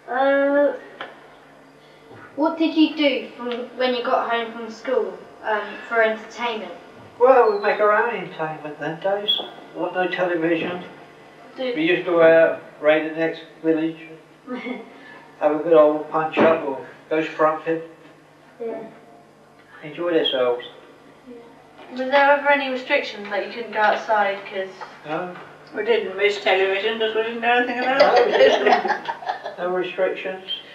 What did you do when you got home from school for entertainment? Well, we make our own entertainment them days. There was no television. We used to go out, raid the next village, have a good old punch up or go scrumping. Yeah. Enjoy themselves. Was there ever any restrictions that you couldn't go outside because... No. We didn't miss television because we didn't know anything about it. No restrictions.